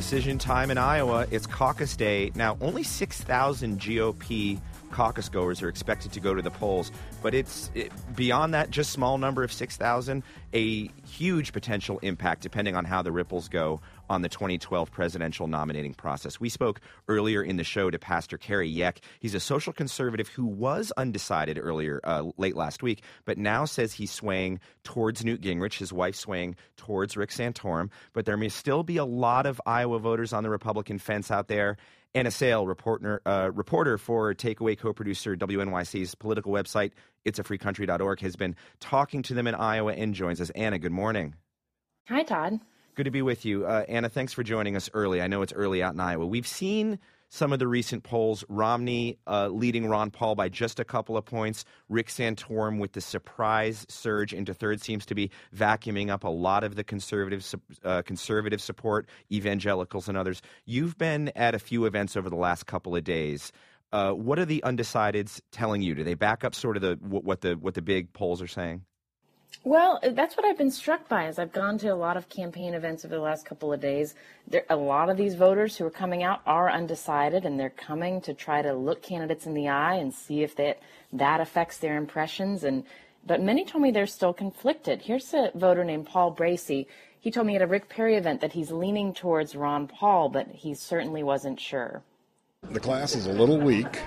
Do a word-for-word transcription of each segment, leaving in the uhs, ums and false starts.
Decision time in Iowa. It's caucus day. Now, only six thousand G O P caucus goers are expected to go to the polls, but it's it, beyond that, just small number of six thousand, a huge potential impact depending on how the ripples go on the twenty twelve presidential nominating process. We spoke earlier in the show to Pastor Kerry Yeck. He's a social conservative who was undecided earlier, uh, late last week, but now says he's swaying towards Newt Gingrich, his wife swaying towards Rick Santorum. But there may still be a lot of Iowa voters on the Republican fence out there. Anna Sale, reporter, uh, reporter for Takeaway, co-producer W N Y C's political website, it's a free country dot org, has been talking to them in Iowa and joins us. Anna, good morning. Hi, Todd. Good to be with you. Uh, Anna, thanks for joining us early. I know it's early out in Iowa. We've seen some of the recent polls. Romney uh, leading Ron Paul by just a couple of points. Rick Santorum with the surprise surge into third seems to be vacuuming up a lot of the conservative, uh, conservative support, evangelicals and others. You've been at a few events over the last couple of days. Uh, what are the undecideds telling you? Do they back up sort of the what the what the big polls are saying? Well, that's what I've been struck by as I've gone to a lot of campaign events over the last couple of days. There, a lot of these voters who are coming out are undecided, and they're coming to try to look candidates in the eye and see if that, that affects their impressions. And but many told me they're still conflicted. Here's a voter named Paul Bracey. He told me at a Rick Perry event that he's leaning towards Ron Paul, but he certainly wasn't sure. The class is a little weak,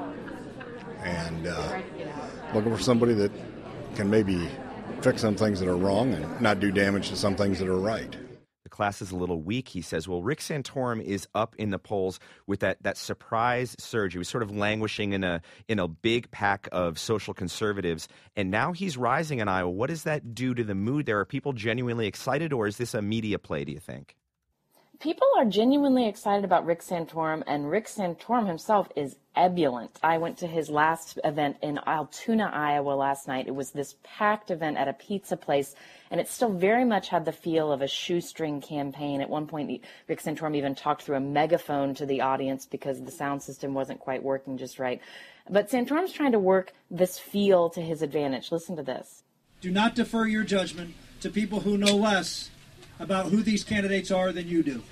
and uh, looking for somebody that can maybe fix some things that are wrong and not do damage to some things that are right. The class is a little weak, he says. Well, Rick Santorum is up in the polls with that, that surprise surge. He was sort of languishing in a in a big pack of social conservatives, and now he's rising in Iowa. What does that do to the mood there? Are people genuinely excited, or is this a media play, do you think? People are genuinely excited about Rick Santorum, and Rick Santorum himself is ebullient. I went to his last event in Altoona, Iowa last night. It was this packed event at a pizza place, and it still very much had the feel of a shoestring campaign. At one point, Rick Santorum even talked through a megaphone to the audience because the sound system wasn't quite working just right. But Santorum's trying to work this feel to his advantage. Listen to this. Do not defer your judgment to people who know less about who these candidates are than you do.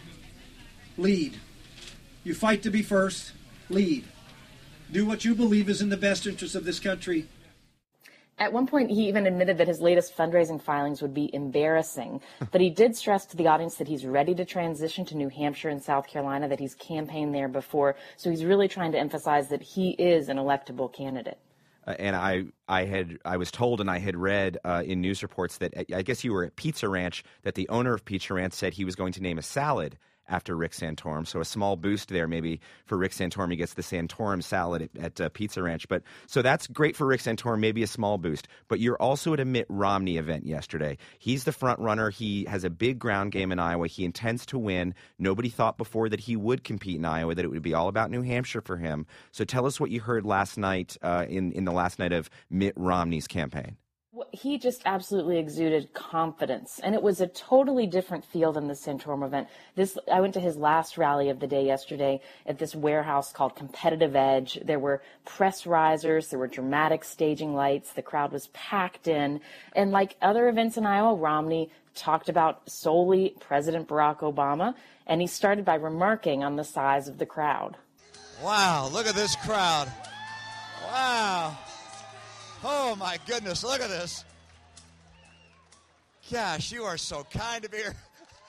Lead. You fight to be first. Lead. Do what you believe is in the best interest of this country. At one point, he even admitted that his latest fundraising filings would be embarrassing, but he did stress to the audience that he's ready to transition to New Hampshire and South Carolina, that he's campaigned there before, so he's really trying to emphasize that he is an electable candidate. Uh, and I, I had, I was told, and I had read uh, in news reports that I guess you were at Pizza Ranch, that the owner of Pizza Ranch said he was going to name a salad after Rick Santorum. So a small boost there maybe for Rick Santorum. He gets the Santorum salad at, at uh, Pizza Ranch. But so that's great for Rick Santorum, maybe a small boost. But you're also at a Mitt Romney event yesterday. He's the front runner. He has a big ground game in Iowa. He intends to win. Nobody thought before that he would compete in Iowa, that it would be all about New Hampshire for him. So tell us what you heard last night uh, in, in the last night of Mitt Romney's campaign. He just absolutely exuded confidence, and it was a totally different feel than the Santorum event. This, I went to his last rally of the day yesterday at this warehouse called Competitive Edge. There were press risers, there were dramatic staging lights, the crowd was packed in, and like other events in Iowa, Romney talked about solely President Barack Obama, and he started by remarking on the size of the crowd. Wow, look at this crowd. Wow. Oh, my goodness, look at this. Gosh, you are so kind of here.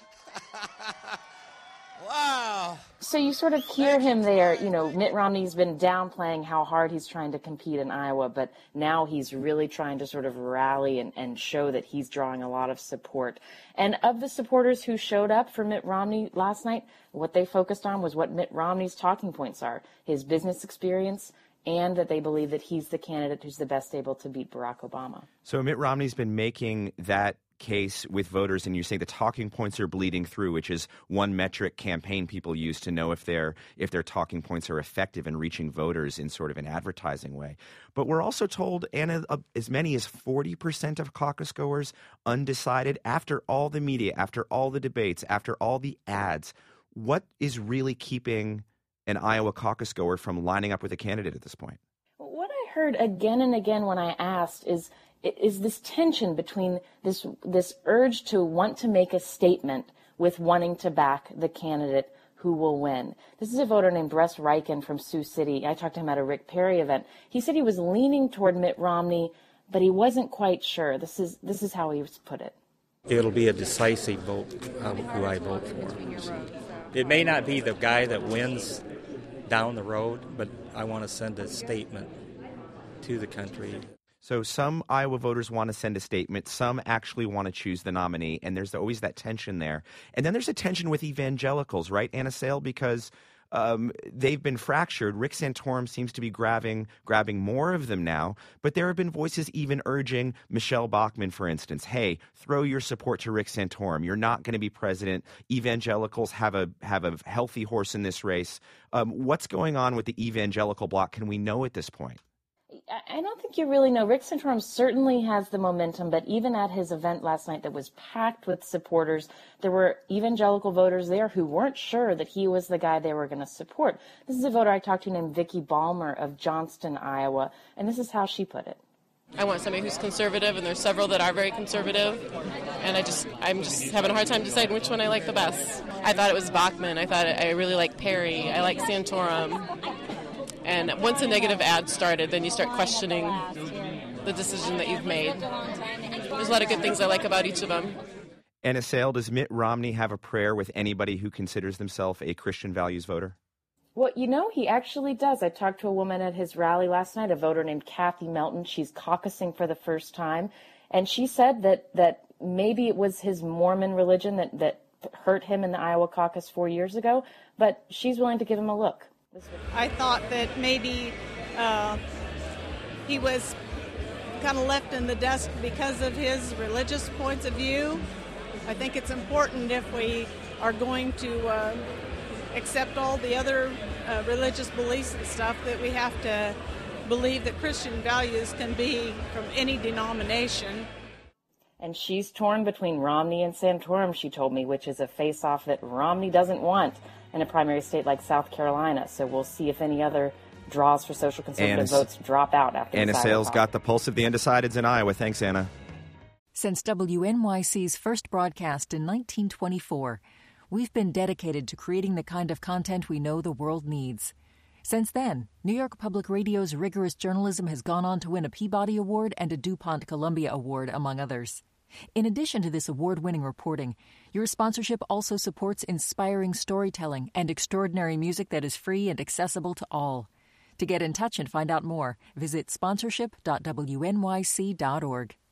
Wow. So you sort of hear him there, you know, Mitt Romney's been downplaying how hard he's trying to compete in Iowa, but now he's really trying to sort of rally and, and show that he's drawing a lot of support. And of the supporters who showed up for Mitt Romney last night, what they focused on was what Mitt Romney's talking points are, his business experience, and that they believe that he's the candidate who's the best able to beat Barack Obama. So Mitt Romney's been making that case with voters, and you say the talking points are bleeding through, which is one metric campaign people use to know if their if their talking points are effective in reaching voters in sort of an advertising way. But we're also told, Anna, uh, as many as forty percent of caucus goers undecided after all the media, after all the debates, after all the ads. What is really keeping an Iowa caucus goer from lining up with a candidate at this point? What I heard again and again when I asked is is this tension between this this urge to want to make a statement with wanting to back the candidate who will win. This is a voter named Russ Riken from Sioux City. I talked to him at a Rick Perry event. He said he was leaning toward Mitt Romney, but he wasn't quite sure. This is this is how he put it. It'll be a decisive vote of who I vote for. It may not be the guy that wins down the road, but I want to send a statement to the country. So some Iowa voters want to send a statement. Some actually want to choose the nominee, and there's always that tension there. And then there's a tension with evangelicals, right, Anna Sale? Because um, they've been fractured. Rick Santorum seems to be grabbing grabbing more of them now. But there have been voices even urging Michelle Bachmann, for instance, hey, throw your support to Rick Santorum. You're not going to be president. Evangelicals have a have a healthy horse in this race. Um, what's going on with the evangelical bloc? Can we know at this point? I don't think you really know. Rick Santorum certainly has the momentum, but even at his event last night that was packed with supporters, there were evangelical voters there who weren't sure that he was the guy they were going to support. This is a voter I talked to named Vicki Balmer of Johnston, Iowa, and this is how she put it. I want somebody who's conservative, and there's several that are very conservative, and I just, I'm just having a hard time deciding which one I like the best. I thought it was Bachmann. I thought it, I really like Perry. I like Santorum. And once a negative ad started, then you start questioning the decision that you've made. There's a lot of good things I like about each of them. Anna Sale, does Mitt Romney have a prayer with anybody who considers themselves a Christian values voter? Well, you know, he actually does. I talked to a woman at his rally last night, a voter named Kathy Melton. She's caucusing for the first time. And she said that, that maybe it was his Mormon religion that, that hurt him in the Iowa caucus four years ago, but she's willing to give him a look. I thought that maybe uh, he was kind of left in the dust because of his religious points of view. I think it's important if we are going to uh, accept all the other uh, religious beliefs and stuff that we have to believe that Christian values can be from any denomination. And she's torn between Romney and Santorum, she told me, which is a face-off that Romney doesn't want in a primary state like South Carolina. So we'll see if any other draws for social conservative Anna, votes drop out after Anna this Sale's Iowa got the pulse of the undecideds in Iowa. Thanks, Anna. Since W N Y C's first broadcast in nineteen twenty-four, we've been dedicated to creating the kind of content we know the world needs. Since then, New York Public Radio's rigorous journalism has gone on to win a Peabody Award and a DuPont Columbia Award, among others. In addition to this award-winning reporting, your sponsorship also supports inspiring storytelling and extraordinary music that is free and accessible to all. To get in touch and find out more, visit sponsorship dot w n y c dot org.